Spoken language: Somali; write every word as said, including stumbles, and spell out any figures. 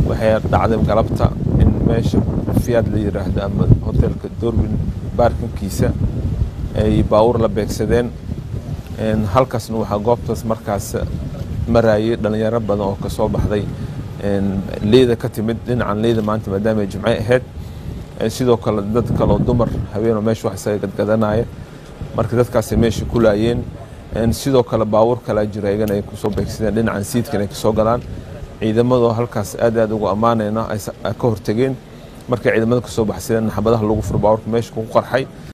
waxay dhacday galabta in meesha fiyaad la yiraahdo ama hotelka Darwin baarkinkiisa ay baawur la beegsadeen in halkaasna waxa goobtaas markaas maraayay dhalinyaro badan oo ka soo baxday in leeda ka timid dhinacan leeda maanta maadaama ay jimcay ahayd sidoo kale dad kale oo dumar haween meesha wax isaga gadgadanaya marka dadkaas meesha ku laayeen in sidoo kale baawur kala jiraygan ay ku soo beegsadeen dhinacan siidkan ay ka soo galaan ciidamadu halkaas aad aad ugu amaanayna ay ka hortageen markay ciidamada ka soo baxsadeen xabadaha lagu furo baawurka meesha ku qarxay